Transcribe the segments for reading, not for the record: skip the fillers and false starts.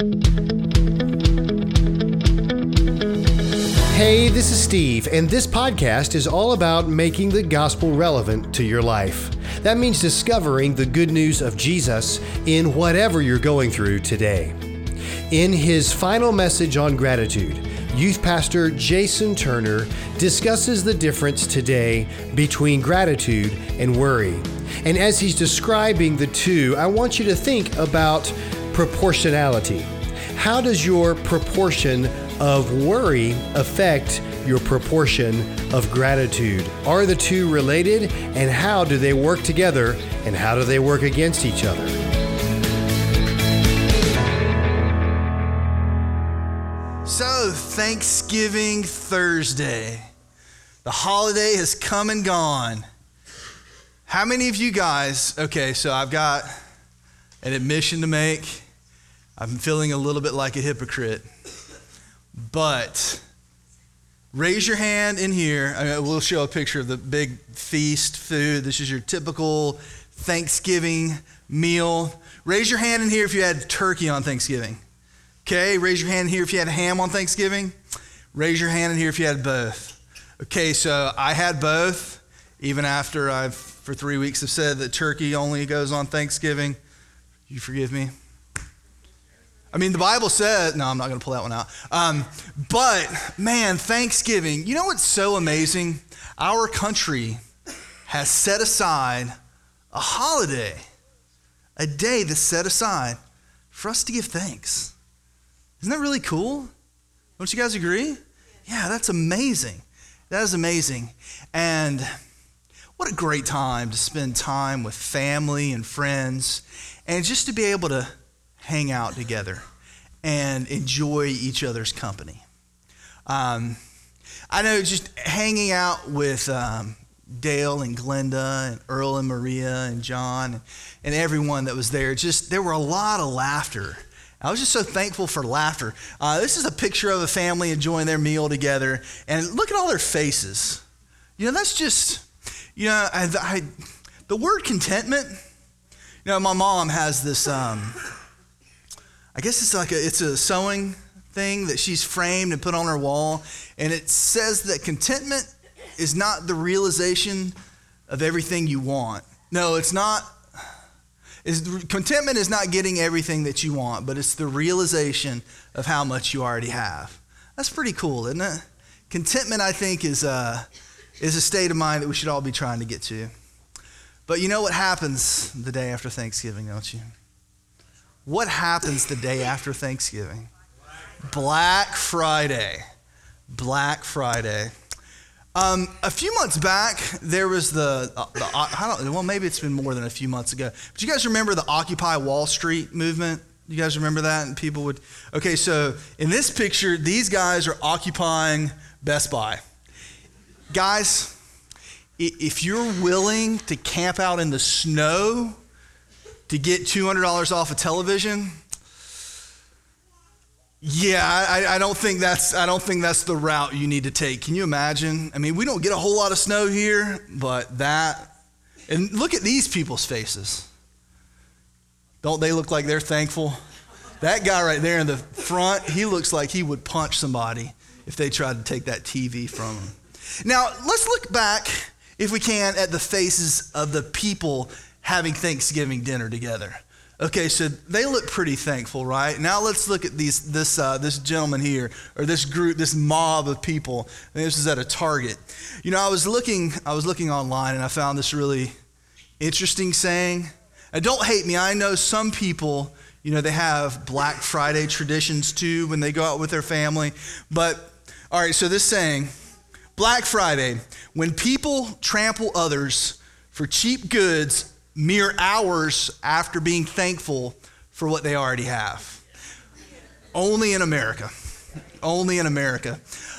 Hey, this is Steve, and this podcast is all about making the gospel relevant to your life. That means discovering the good news of Jesus in whatever you're going through today. In his final message on gratitude, Youth Pastor Jason Turner discusses the difference today between gratitude and worry. And as he's describing the two, I want you to think about proportionality. How does your proportion of worry affect your proportion of gratitude? Are the two related, and how do they work together, and how do they work against each other? So, Thanksgiving Thursday. The holiday has come and gone. How many of you guys, okay, so I've got an admission to make. I'm feeling a little bit like a hypocrite. But raise your hand in here. We'll show a picture of the big feast food. This is your typical Thanksgiving meal. Raise your hand in here if you had turkey on Thanksgiving. Okay, raise your hand in here if you had ham on Thanksgiving. Raise your hand in here if you had both. Okay, so I had both, even after I've, for 3 weeks, have said that turkey only goes on Thanksgiving. You forgive me? I mean, the Bible said, no, I'm not going to pull that one out. But, man, Thanksgiving, you know what's so amazing? Our country has set aside a holiday, a day that's set aside for us to give thanks. Isn't that really cool? Don't you guys agree? Yeah, that's amazing. That is amazing. And what a great time to spend time with family and friends and just to be able to hang out together and enjoy each other's company. I know just hanging out with Dale and Glenda and Earl and Maria and John and everyone that was there, there were a lot of laughter. I was just so thankful for laughter. This is a picture of a family enjoying their meal together, and look at all their faces. You know, that's just, you know, the word contentment, you know, my mom has this, I guess it's a sewing thing that she's framed and put on her wall, and it says that contentment is not the realization of everything you want. No, it's not. Contentment is not getting everything that you want, but it's the realization of how much you already have. That's pretty cool, isn't it? Contentment, I think, is a state of mind that we should all be trying to get to. But you know what happens the day after Thanksgiving, don't you? What happens the day after Thanksgiving? Black Friday. Black Friday. A few months back, there was maybe it's been more than a few months ago. But you guys remember the Occupy Wall Street movement? You guys remember that? And people would, okay, so in this picture, these guys are occupying Best Buy. Guys, if you're willing to camp out in the snow to get $200 off a television, yeah, I don't think that's the route you need to take. Can you imagine? I mean, we don't get a whole lot of snow here, but that, and look at these people's faces. Don't they look like they're thankful? That guy right there in the front, he looks like he would punch somebody if they tried to take that TV from him. Now, let's look back, if we can, at the faces of the people having Thanksgiving dinner together. Okay, so they look pretty thankful, right? Now let's look at this gentleman here, or this group, this mob of people. And this is at a Target. You know, I was looking online, and I found this really interesting saying. And don't hate me. I know some people, you know, they have Black Friday traditions too when they go out with their family. But all right, so this saying, Black Friday, when people trample others for cheap goods mere hours after being thankful for what they already have. Only in America. Only in America.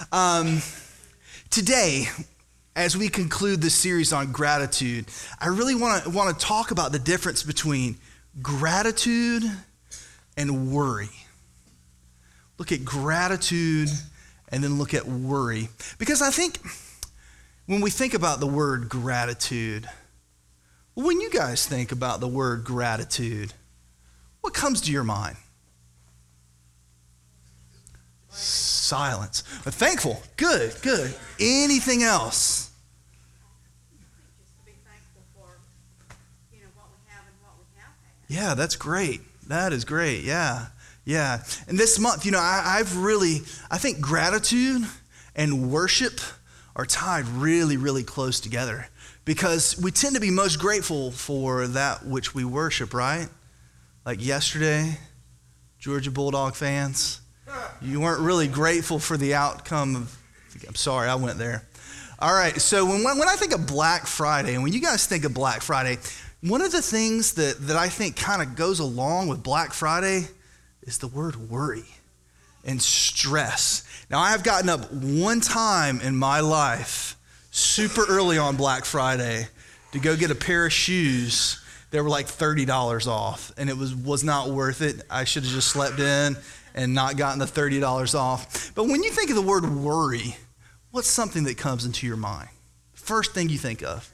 Today, as we conclude this series on gratitude, I really want to talk about the difference between gratitude and worry. Look at gratitude and then look at worry. Because I think when we think about the word gratitude, when you guys think about the word gratitude, what comes to your mind? Silence. But thankful. Good, good. Anything else? Just to be thankful for, what we have and what we have had. Yeah, that's great. That is great. Yeah. Yeah. And this month, I think gratitude and worship are tied really, really close together because we tend to be most grateful for that which we worship, right? Like yesterday, Georgia Bulldog fans, you weren't really grateful for the outcome of, I'm sorry, I went there. All right, so when I think of Black Friday, and when you guys think of Black Friday, one of the things that I think kind of goes along with Black Friday is the word worry and stress. Now, I have gotten up one time in my life, super early on Black Friday, to go get a pair of shoes. They were like $30 off, and it was not worth it. I should have just slept in and not gotten the $30 off. But when you think of the word worry, what's something that comes into your mind? First thing you think of?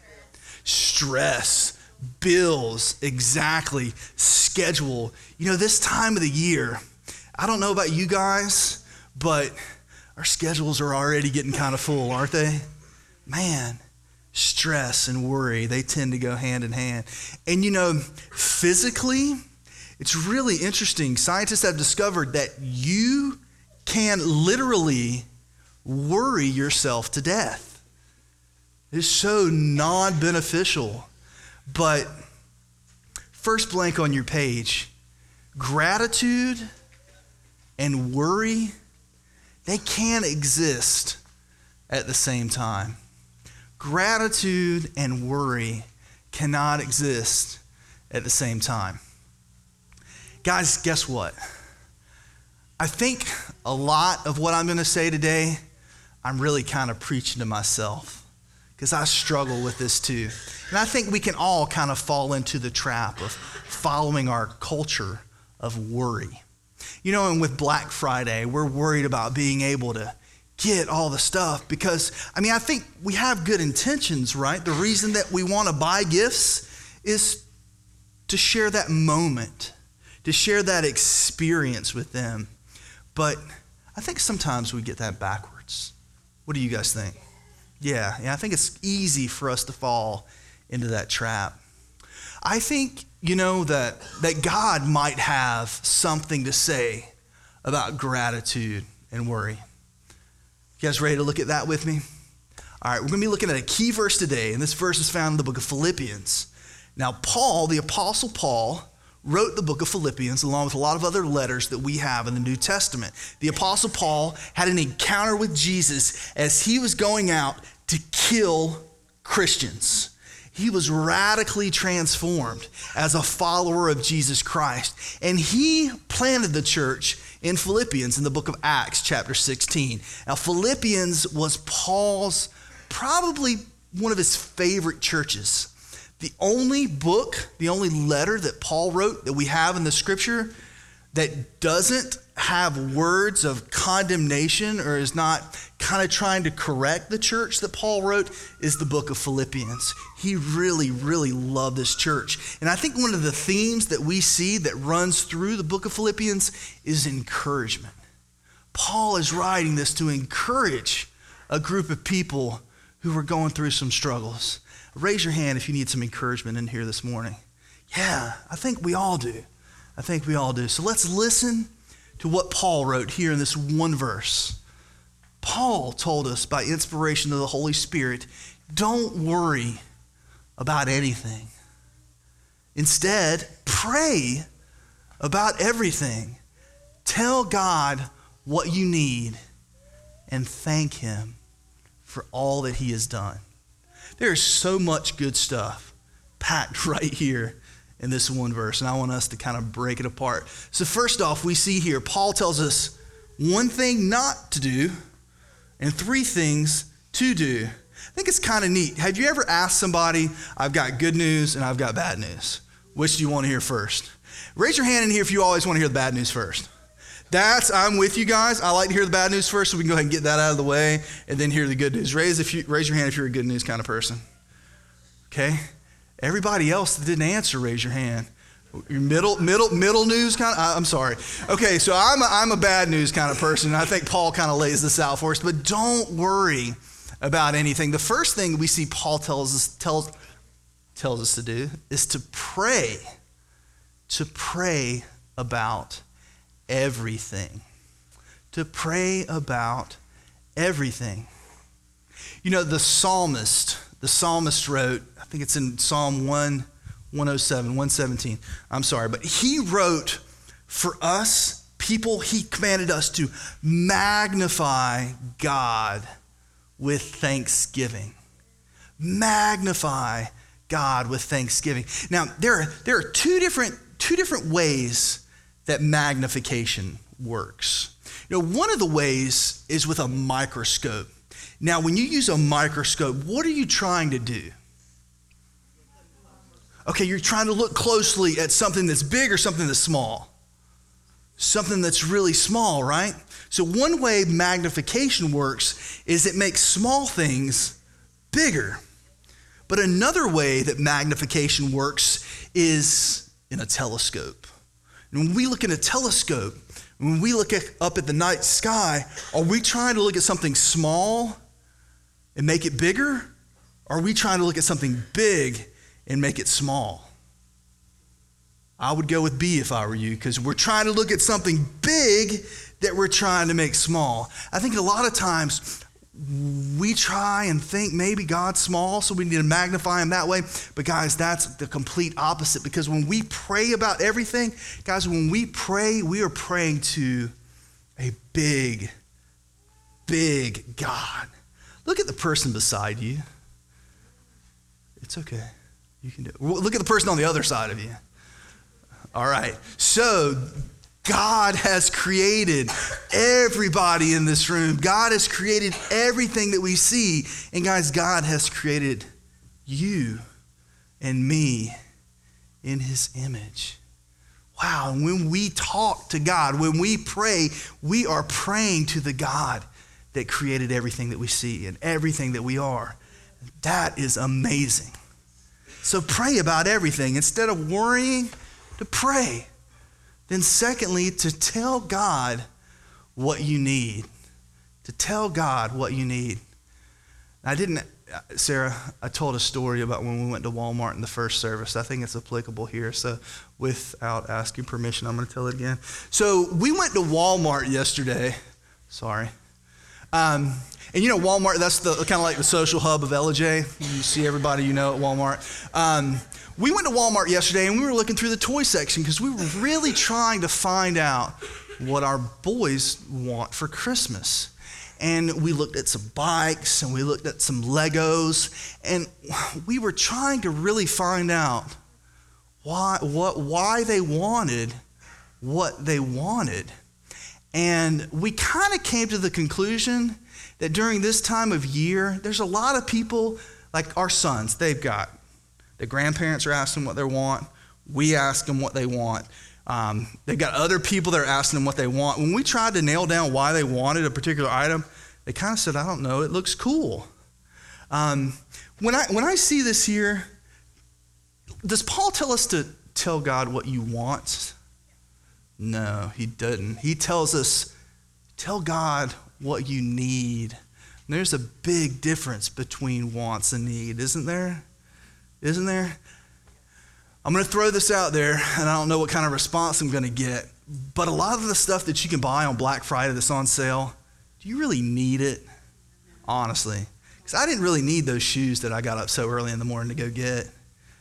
Stress, bills, exactly, schedule. This time of the year, I don't know about you guys, but our schedules are already getting kind of full, aren't they? Man, stress and worry, they tend to go hand in hand. And physically, it's really interesting. Scientists have discovered that you can literally worry yourself to death. It's so non-beneficial. But first blank on your page, gratitude and worry, they can exist at the same time. Gratitude and worry cannot exist at the same time. Guys, guess what? I think a lot of what I'm going to say today, I'm really kind of preaching to myself because I struggle with this too. And I think we can all kind of fall into the trap of following our culture of worry. And with Black Friday, we're worried about being able to get all the stuff because, I think we have good intentions, right? The reason that we want to buy gifts is to share that moment, to share that experience with them. But I think sometimes we get that backwards. What do you guys think? Yeah, I think it's easy for us to fall into that trap. I think, that God might have something to say about gratitude and worry. You guys ready to look at that with me? All right, we're going to be looking at a key verse today, and this verse is found in the book of Philippians. Now, Paul, the Apostle Paul, wrote the book of Philippians along with a lot of other letters that we have in the New Testament. The Apostle Paul had an encounter with Jesus as he was going out to kill Christians. He was radically transformed as a follower of Jesus Christ. And he planted the church in Philippians in the book of Acts, chapter 16. Now, Philippians was Paul's probably one of his favorite churches. The only book, the only letter that Paul wrote that we have in the scripture that doesn't have words of condemnation or is not kind of trying to correct the church that Paul wrote is the book of Philippians. He really, really loved this church. And I think one of the themes that we see that runs through the book of Philippians is encouragement. Paul is writing this to encourage a group of people who were going through some struggles. Raise your hand if you need some encouragement in here this morning. Yeah, I think we all do. I think we all do. So let's listen to what Paul wrote here in this one verse. Paul told us by inspiration of the Holy Spirit, don't worry about anything. Instead, pray about everything. Tell God what you need and thank him for all that he has done. There's so much good stuff packed right here in this one verse, and I want us to kind of break it apart. So first off, we see here, Paul tells us one thing not to do and three things to do. I think it's kind of neat. Have you ever asked somebody, I've got good news and I've got bad news? Which do you want to hear first? Raise your hand in here if you always want to hear the bad news first. I'm with you guys. I like to hear the bad news first, so we can go ahead and get that out of the way and then hear the good news. Raise your hand if you're a good news kind of person. Okay? Everybody else that didn't answer, raise your hand. Your middle news kind of. I'm sorry. Okay, so I'm a bad news kind of person. And I think Paul kind of lays this out for us. But don't worry about anything. The first thing we see Paul tells us to do is to pray. To pray about everything. To pray about everything. You know, the psalmist wrote, I think it's in Psalm 117, I'm sorry, but he wrote for us, people, he commanded us to magnify God with thanksgiving. Magnify God with thanksgiving. Now, there are two different ways that magnification works. You know, one of the ways is with a microscope. Now, when you use a microscope, what are you trying to do? Okay, you're trying to look closely at something that's big or something that's small. Something that's really small, right? So one way magnification works is it makes small things bigger. But another way that magnification works is in a telescope. And when we look in a telescope, when we look up at the night sky, are we trying to look at something small and make it bigger? Or are we trying to look at something big and make it small? I would go with B if I were you, because we're trying to look at something big that we're trying to make small. I think a lot of times we try and think maybe God's small, so we need to magnify him that way. But guys, that's the complete opposite, because when we pray about everything, guys, when we pray, we are praying to a big, big God. Look at the person beside you. It's okay. You can do it. Look at the person on the other side of you. All right. So God has created everybody in this room. God has created everything that we see. And guys, God has created you and me in his image. Wow. And when we talk to God, when we pray, we are praying to the God that created everything that we see and everything that we are. That is amazing. So pray about everything. Instead of worrying, to pray. Then secondly, to tell God what you need. To tell God what you need. Sarah, I told a story about when we went to Walmart in the first service. I think it's applicable here. So without asking permission, I'm going to tell it again. So we went to Walmart yesterday. Sorry. And you know Walmart, that's the kind of like the social hub of LJ. You see everybody you know at Walmart. We went to Walmart yesterday and we were looking through the toy section because we were really trying to find out what our boys want for Christmas. And we looked at some bikes and we looked at some Legos, and we were trying to really find out why they wanted what they wanted. And we kind of came to the conclusion that during this time of year, there's a lot of people, like our sons, the grandparents are asking what they want. We ask them what they want. They've got other people that are asking them what they want. When we tried to nail down why they wanted a particular item, they kind of said, I don't know, it looks cool. When I see this here, does Paul tell us to tell God what you want? No, he doesn't. He tells us, tell God what you need. And there's a big difference between wants and need, isn't there? Isn't there? I'm going to throw this out there, and I don't know what kind of response I'm going to get, but a lot of the stuff that you can buy on Black Friday that's on sale, do you really need it? Honestly. Because I didn't really need those shoes that I got up so early in the morning to go get.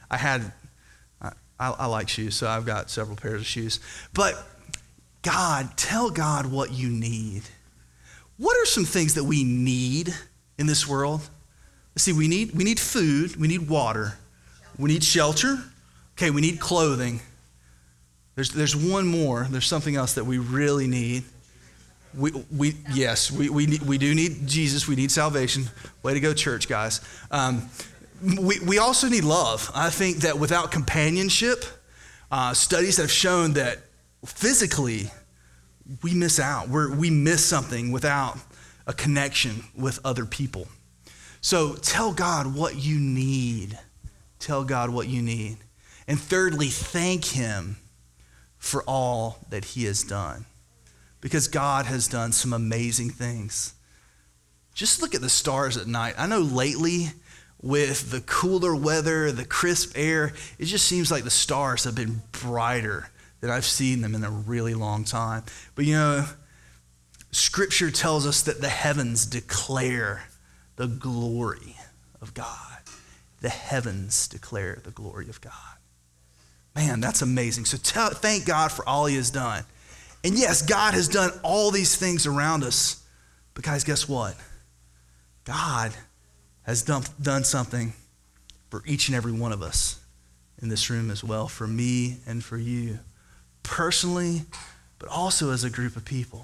I like shoes, so I've got several pairs of shoes. But God, tell God what you need. What are some things that we need in this world? Let's see, we need food, we need water, we need shelter, okay, we need clothing. There's one more, there's something else that we really need. We do need Jesus, we need salvation. Way to go, church, guys. We also need love. I think that without companionship, studies have shown that physically we miss out. We miss something without a connection with other people. So tell God what you need. Tell God what you need. And thirdly, thank him for all that he has done. Because God has done some amazing things. Just look at the stars at night. I know lately, with the cooler weather, the crisp air, it just seems like the stars have been brighter than I've seen them in a really long time. But you know, Scripture tells us that the heavens declare the glory of God. The heavens declare the glory of God. Man, that's amazing. So thank God for all he has done. And yes, God has done all these things around us. But guys, guess what? God has done something for each and every one of us in this room as well, for me and for you, personally, but also as a group of people.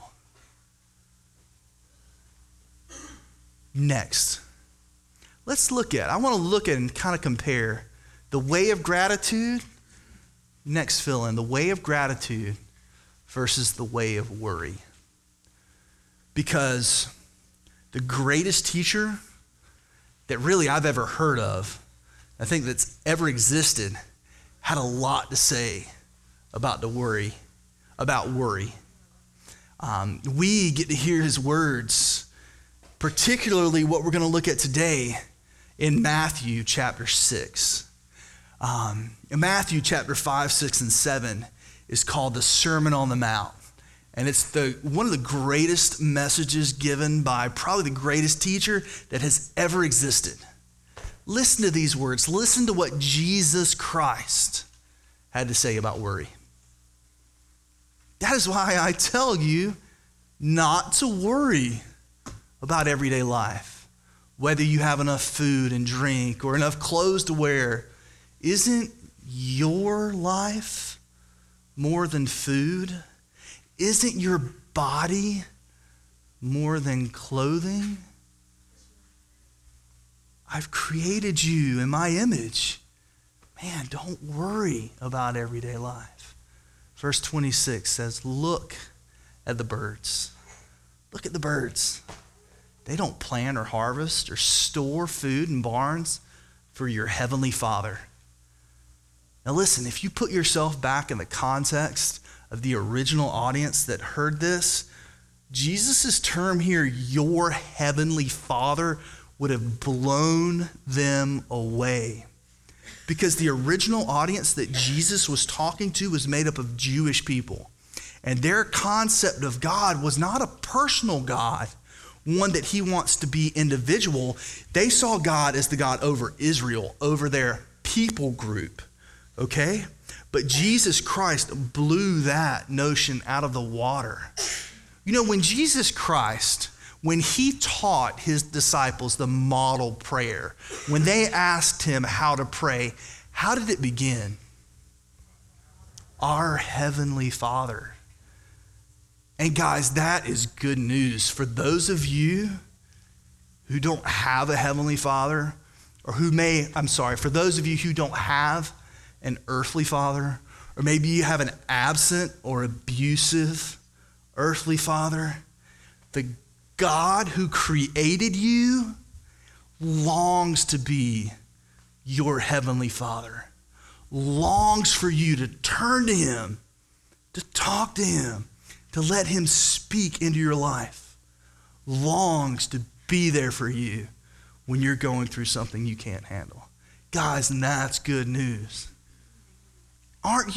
Next, I want to look at and kind of compare the way of gratitude. Next, fill in the way of gratitude versus the way of worry. Because the greatest teacher that really I've ever heard of, I think that's ever existed, had a lot to say about worry. We get to hear his words, particularly what we're going to look at today in Matthew chapter 6. In Matthew chapter 5, 6, and 7 is called the Sermon on the Mount. And it's one of the greatest messages given by probably the greatest teacher that has ever existed. Listen to these words. Listen to what Jesus Christ had to say about worry. That is why I tell you not to worry about everyday life. Whether you have enough food and drink or enough clothes to wear, isn't your life more than food? Isn't your body more than clothing? I've created you in my image. Man, don't worry about everyday life. Verse 26 says, look at the birds. Look at the birds. They don't plant or harvest or store food in barns, for your heavenly Father. Now listen, if you put yourself back in the context of the original audience that heard this, Jesus' term here, your heavenly Father, would have blown them away. Because the original audience that Jesus was talking to was made up of Jewish people. And their concept of God was not a personal God, one that he wants to be individual. They saw God as the God over Israel, over their people group. Okay? But Jesus Christ blew that notion out of the water. You know, when Jesus Christ, when he taught his disciples the model prayer, when they asked him how to pray, how did it begin? Our Heavenly Father. And guys, that is good news for those of you who don't have a Heavenly Father, or for those of you who don't have an earthly father, or maybe you have an absent or abusive earthly father. The God who created you longs to be your heavenly Father, longs for you to turn to him, to talk to him, to let him speak into your life, longs to be there for you when you're going through something you can't handle. Guys, and that's good news. Aren't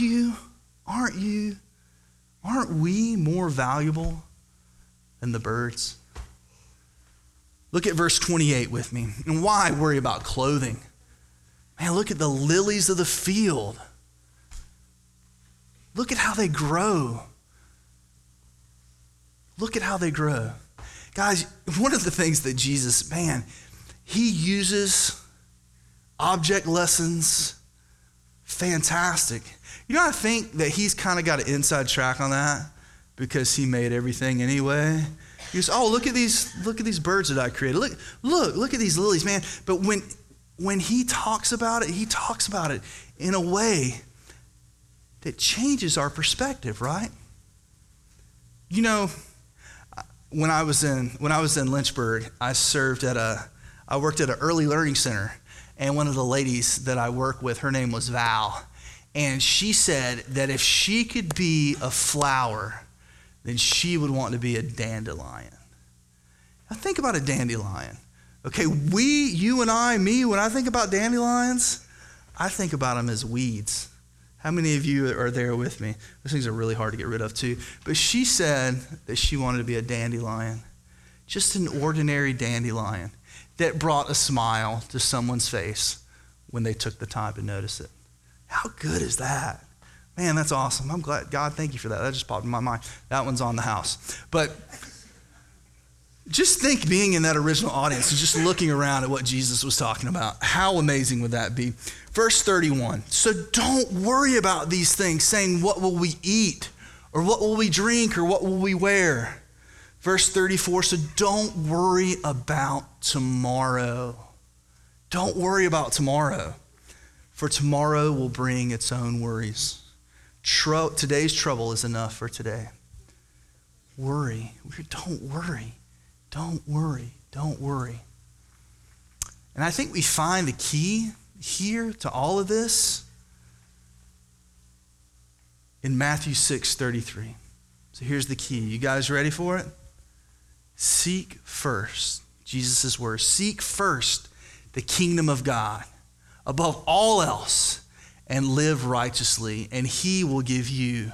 we more valuable than the birds? Look at verse 28 with me. And why worry about clothing? Man, look at the lilies of the field. Look at how they grow. Look at how they grow. Guys, one of the things that Jesus, he uses object lessons. Fantastic. You know, I think that he's kind of got an inside track on that because he made everything anyway. He goes, oh, look at these birds that I created. Look at these lilies, man. But when he talks about it in a way that changes our perspective, right? You know, when I was in Lynchburg, I worked at an early learning center, and one of the ladies that I work with, her name was Val. And she said that if she could be a flower, then she would want to be a dandelion. Now think about a dandelion. Okay, you and I, me, when I think about dandelions, I think about them as weeds. How many of you are there with me? Those things are really hard to get rid of too. But she said that she wanted to be a dandelion, just an ordinary dandelion that brought a smile to someone's face when they took the time to notice it. How good is that? Man, that's awesome. I'm glad. God, thank you for that. That just popped in my mind. That one's on the house. But just think being in that original audience and just looking around at what Jesus was talking about. How amazing would that be? Verse 31. So don't worry about these things, saying, what will we eat? Or what will we drink? Or what will we wear? Verse 34. So don't worry about tomorrow. Don't worry about tomorrow. For tomorrow will bring its own worries. Today's trouble is enough for today. Worry. Don't worry. Don't worry. Don't worry. And I think we find the key here to all of this in Matthew 6:33. So here's the key. You guys ready for it? Seek first. Jesus' words. Seek first the kingdom of God above all else, and live righteously, and he will give you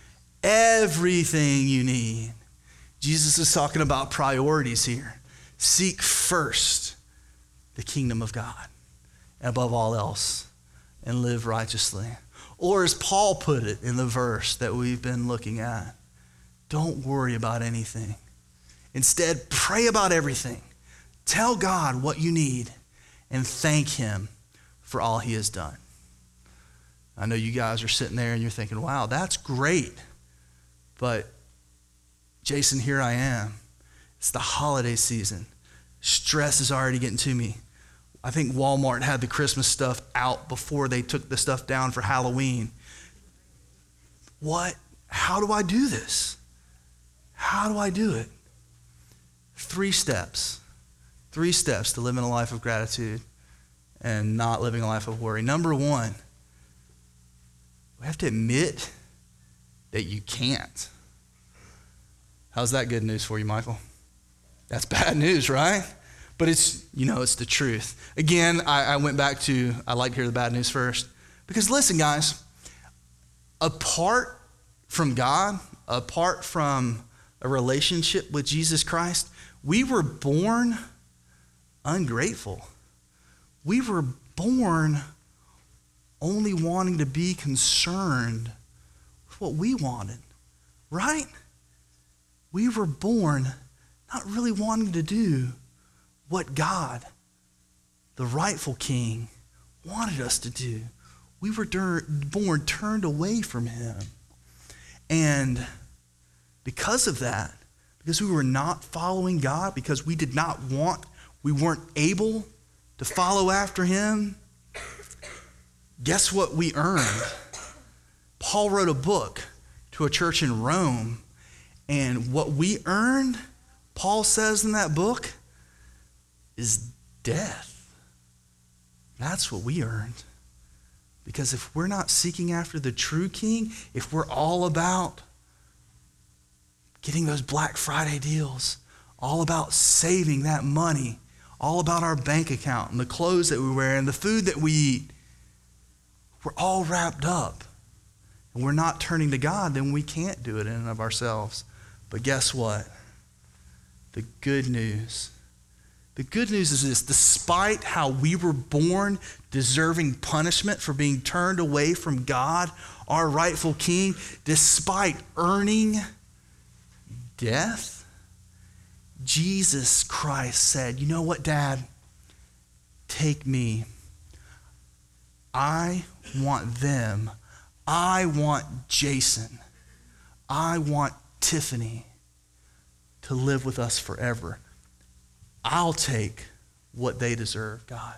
everything you need. Jesus is talking about priorities here. Seek first the kingdom of God above all else, and live righteously. Or as Paul put it in the verse that we've been looking at, don't worry about anything. Instead, pray about everything. Tell God what you need and thank him for all he has done. I know you guys are sitting there and you're thinking, wow, that's great. But Jason, here I am. It's the holiday season. Stress is already getting to me. I think Walmart had the Christmas stuff out before they took the stuff down for Halloween. What? How do I do this? How do I do it? 3 steps. 3 steps to living a life of gratitude and not living a life of worry. Number 1, we have to admit that you can't. How's that good news for you, Michael? That's bad news, right? But it's the truth. Again, I went back to, I like to hear the bad news first. Because listen, guys, apart from God, apart from a relationship with Jesus Christ, we were born ungrateful. We were born only wanting to be concerned with what we wanted, right? We were born not really wanting to do what God, the rightful king, wanted us to do. We were born turned away from him. And because of that, because we were not following God, because we weren't able to follow after him, guess what we earned? Paul wrote a book to a church in Rome, and what we earned, Paul says in that book, is death. That's what we earned. Because if we're not seeking after the true king, if we're all about getting those Black Friday deals, all about saving that money, all about our bank account and the clothes that we wear and the food that we eat, we're all wrapped up and we're not turning to God, then we can't do it in and of ourselves. But guess what? The good news is this: despite how we were born deserving punishment for being turned away from God, our rightful king, despite earning death, Jesus Christ said, you know what, Dad? Take me. I want them. I want Jason. I want Tiffany to live with us forever. I'll take what they deserve, God.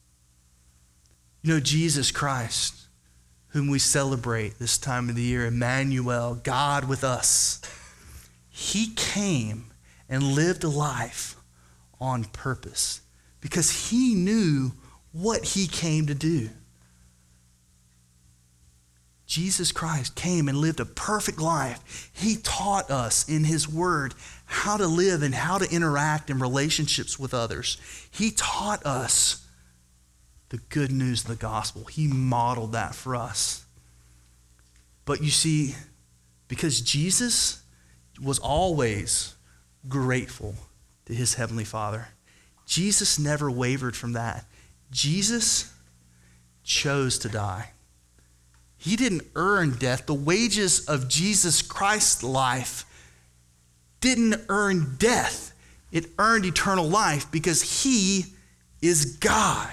Jesus Christ, whom we celebrate this time of the year, Emmanuel, God with us, he came and lived a life on purpose because he knew what he came to do. Jesus Christ came and lived a perfect life. He taught us in his word how to live and how to interact in relationships with others. He taught us the good news of the gospel. He modeled that for us. But you see, because Jesus was always grateful to his heavenly Father, Jesus never wavered from that. Jesus chose to die. He didn't earn death. The wages of Jesus Christ's life didn't earn death. It earned eternal life because he is God.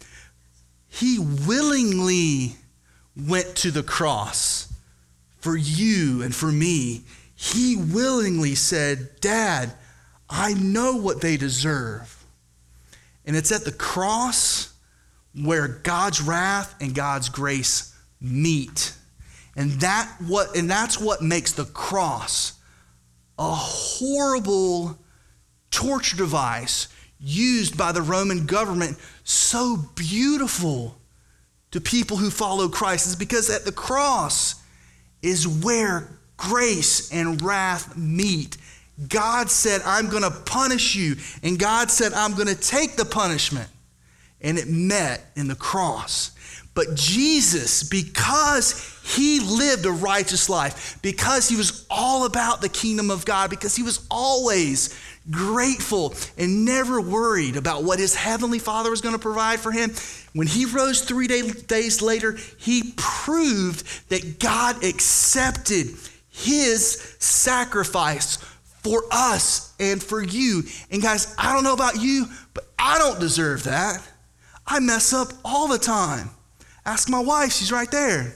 He willingly went to the cross for you and for me. He willingly said, Dad, I know what they deserve. And it's at the cross where God's wrath and God's grace meet. And that's what makes the cross a horrible torture device used by the Roman government so beautiful to people who follow Christ. Is because at the cross is where grace and wrath meet. God said, I'm going to punish you. And God said, I'm going to take the punishment. And it met in the cross. But Jesus, because he lived a righteous life, because he was all about the kingdom of God, because he was always grateful and never worried about what his heavenly Father was going to provide for him, when he rose 3 days later, he proved that God accepted his sacrifice for us and for you. And guys, I don't know about you, but I don't deserve that. I mess up all the time. Ask my wife, she's right there.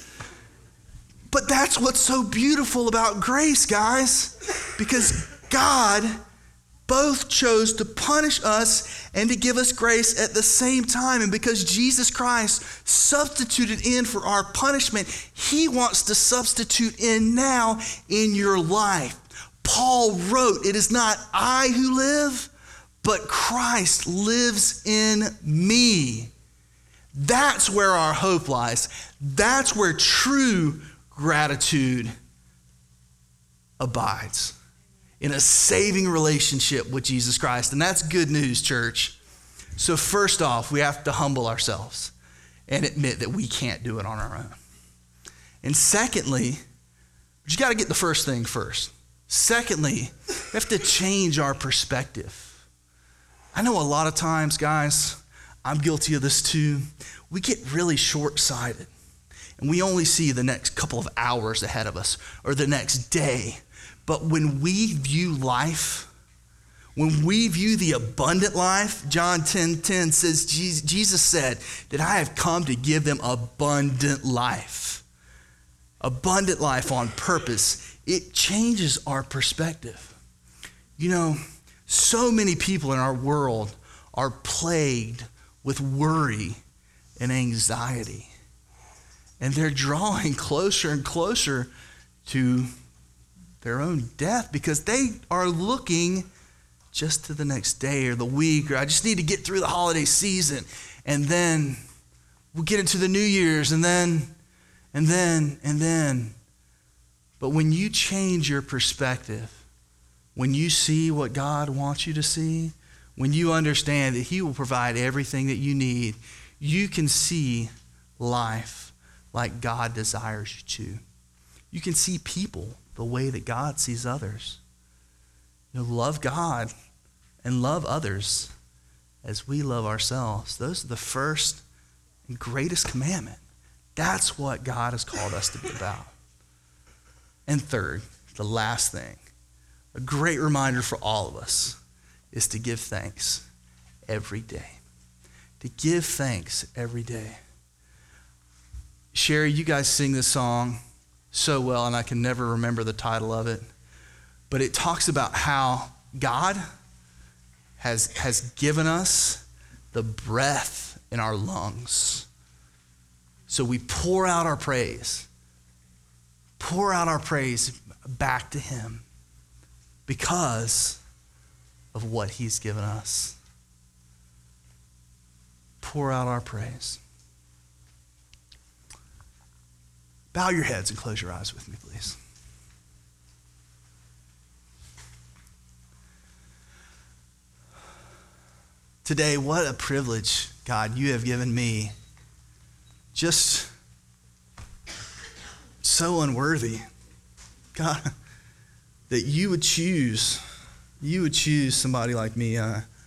But that's what's so beautiful about grace, guys, because God both chose to punish us and to give us grace at the same time. And because Jesus Christ substituted in for our punishment, he wants to substitute in now in your life. Paul wrote, it is not I who live, but Christ lives in me. That's where our hope lies. That's where true gratitude abides, in a saving relationship with Jesus Christ. And that's good news, church. So first off, we have to humble ourselves and admit that we can't do it on our own. And secondly, you got to get the first thing first. Secondly, we have to change our perspective. I know a lot of times, guys, I'm guilty of this too. We get really short-sighted and we only see the next couple of hours ahead of us or the next day. But when we view life, when we view the abundant life, John 10:10 says, Jesus said that I have come to give them abundant life. Abundant life on purpose. It changes our perspective. You know, so many people in our world are plagued with worry and anxiety. And they're drawing closer and closer to their own death because they are looking just to the next day or the week, or I just need to get through the holiday season. And then we'll get into the New Year's and then. But when you change your perspective, when you see what God wants you to see, when you understand that he will provide everything that you need, you can see life like God desires you to. You can see people the way that God sees others. You know, love God and love others as we love ourselves. Those are the first and greatest commandment. That's what God has called us to be about. And third, the last thing, a great reminder for all of us is to give thanks every day. To give thanks every day. Sherry, you guys sing this song so well, and I can never remember the title of it. But it talks about how God has given us the breath in our lungs. So we pour out our praise. Pour out our praise back to him because of what he's given us. Pour out our praise. Bow your heads and close your eyes with me, please. Today, what a privilege, God, you have given me. Just so unworthy, God, that you would choose somebody like me.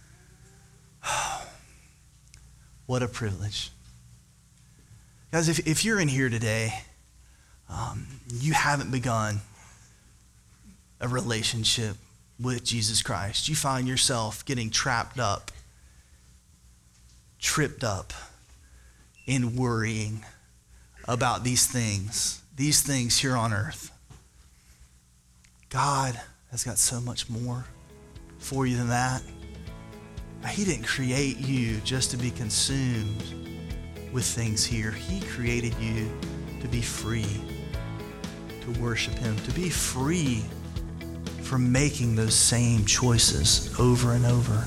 What a privilege. Guys, if you're in here today, you haven't begun a relationship with Jesus Christ. You find yourself getting tripped up in worrying about these things here on earth. God has got so much more for you than that. He didn't create you just to be consumed with things here. He created you to be free, to worship him, to be free from making those same choices over and over.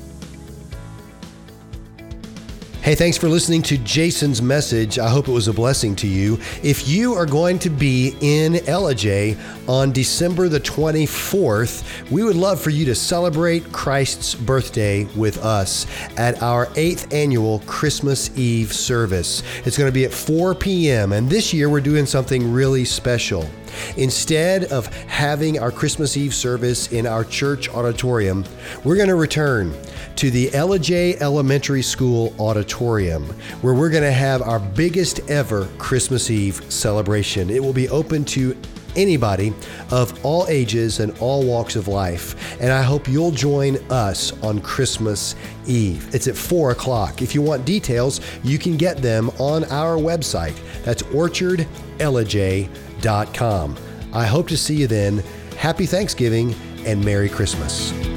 Hey, thanks for listening to Jason's message. I hope it was a blessing to you. If you are going to be in Ellijay on December the 24th, we would love for you to celebrate Christ's birthday with us at our 8th annual Christmas Eve service. It's going to be at 4 p.m. and this year we're doing something really special. Instead of having our Christmas Eve service in our church auditorium, we're going to return to the Ellijay Elementary School auditorium, where we're going to have our biggest ever Christmas Eve celebration. It will be open to anybody of all ages and all walks of life. And I hope you'll join us on Christmas Eve. It's at 4 o'clock. If you want details, you can get them on our website. That's orchardelijay.com. I hope to see you then. Happy Thanksgiving and Merry Christmas.